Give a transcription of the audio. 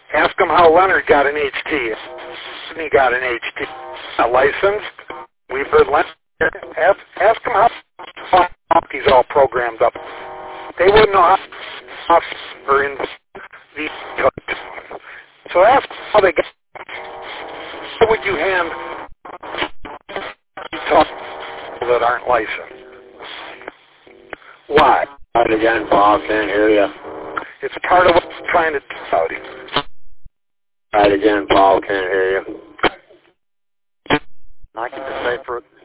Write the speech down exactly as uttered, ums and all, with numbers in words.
Ask him how Leonard got an H T. He got an H T. Not licensed. We've heard Leonard. Ask, ask him how he's all programmed up. They wouldn't know how or in the. So ask how they got. How would you hand talk that aren't licensed? Why? Not again, Paul. Can't hear you. It's part of what I'm trying to do about it. Right again, Paul. Can't hear you. I can just say for